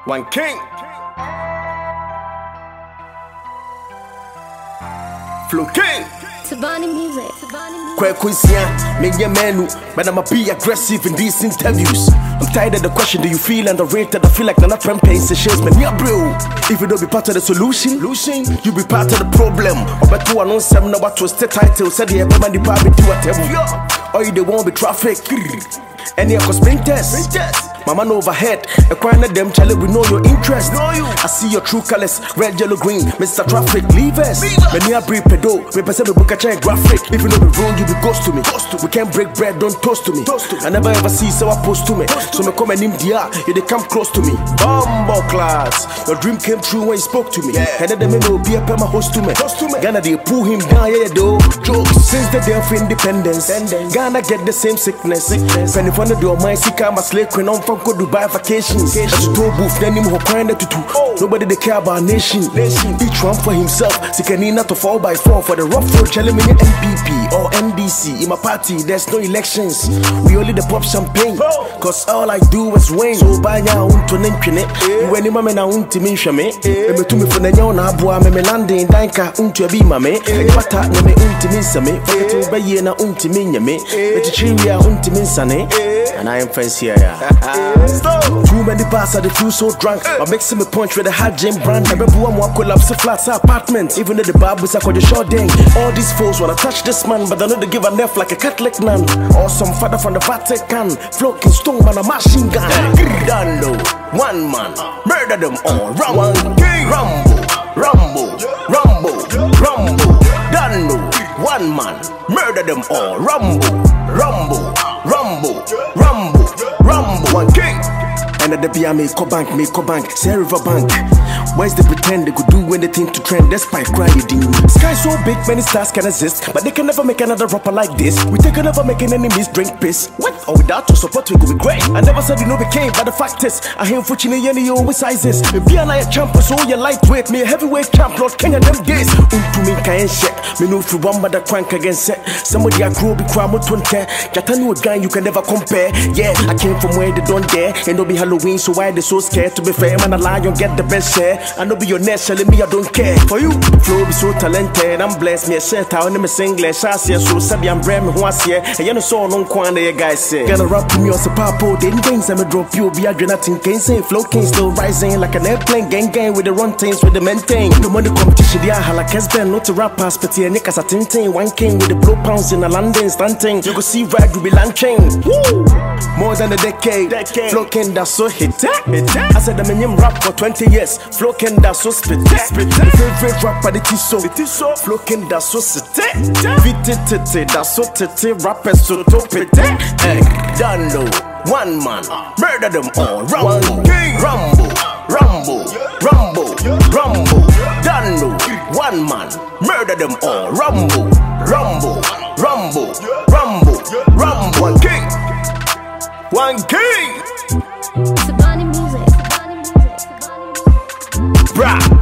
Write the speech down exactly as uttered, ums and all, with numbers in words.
One king. Flow king. Tabani music. Tabani music. Quite coincident, me your menu, but I'ma be aggressive in these interviews. I'm tired of the question, do you feel underrated? I feel like I'm not trying to pay man. Yeah, bro. If you don't be part of the solution, losing, you be part of the problem. Or better to announce them now what was the title, said the ever man the probably do whatever. Or you they won't be traffic. Any of us spring test. Mama no overhead, a crying at them, Charlie, we know your interest. Know you. I see your true colors, red, yellow, green, Mister Traffic, leave us. Many are brief pedo, we present a book a chain graphic. If you know the rule, you be ghost to me. Ghost to. We can't break bread, don't toast to me. Toast to. I never ever see so I post to me. So me come and him dia, yeah, they come close to me. Bumbo class, your dream came true when you spoke to me. Yeah. And then they know be a pema host to me. Host to me. Ghana they pull him down, yeah, though. Jokes. Since the day of independence, Ghana get the same sickness. sickness. When you find the door, my sick, I'm a slave, when I'm from go Dubai vacations. As you told booth, then him who crying to two. Nobody they care about nation. nation. Each one for himself. Sikanina to fall by four for the rough road. Challenge me N P P or N D C. In my party, there's no elections. We only the pop champagne. Cause all I do is win. So by now, unto nenchine. You any mama na unti minshame. Me to me for the nyona abua me me landing danka unto be mame. Pata na me unti minsame. Forget to be na unti minyame. But chiria unti minsane. And I am fancy here. Too many bars I feel so drunk. I mix me punch with a hot gym brand. I remember one more collapse flats apartment. Even though the bar was like a short dang. All these fools wanna touch this man, but they know they give a F like a Catholic nun. Or some father from the Vatican. Floating stone man a machine gun. Dando, one man, murder them all. Rumble, rumble, rumble, rumble, rumble. Dando, one man, murder them all. Rumble, rumble, rumble, rumble, rumble. One king. And at the B I make a bank, make a bank, say river bank. Where's the pretend they could do anything to trend despite crying? Sky so big, many stars can exist, but they can never make another rapper like this. We take never making enemies drink piss. What? Or without your support, we could be great. I never said you know we came, but the fact is, I hear fortunately any old sizes. Me be an I champ, so you lightweight, me a heavyweight champ, Lord King of them days. Unto me can shit, me know if you one but the crank against it. Somebody I grew be crime with twenty. Get a new guy you can never compare. Yeah, I came from where they don't dare, and no be Halloween, so why they so scared to be fair? Man, a lion get the best share. I know be your nest, telling me I don't care. For you, flow be so talented. I'm blessed, me a shirt out in my English. I see so sabi I'm brand me who I see. And you know so no quan the guys say. Gonna rap to me on Sapapo, then gains I'm a drop you. Be a nothing can say. Flow king still rising like an airplane. Gang gang with the run things with the maintain. The money competition, yeah, like has been not to rap past, but here Nick as a tintin. One king with the blow pounds in a London stunting. You go see rag will be launching. Woo! More than a decade. decade. Flow king that's so hit. I said I'm in rap for twenty years. Flow king that's so spit. Spit. Favorite rapper the Tiso. Flow king that's so sit. Vite tete that's so tete. Rappers so top it. Hey, Dando, one man, murder them all. Rumble, rumble, rumble, rumble, rumble. Dando, one man, murder them all. Rumble, rumble, rumble, rumble, rumble. One king, one king. Tabani music. Tabani music. Tabani music. Bruh.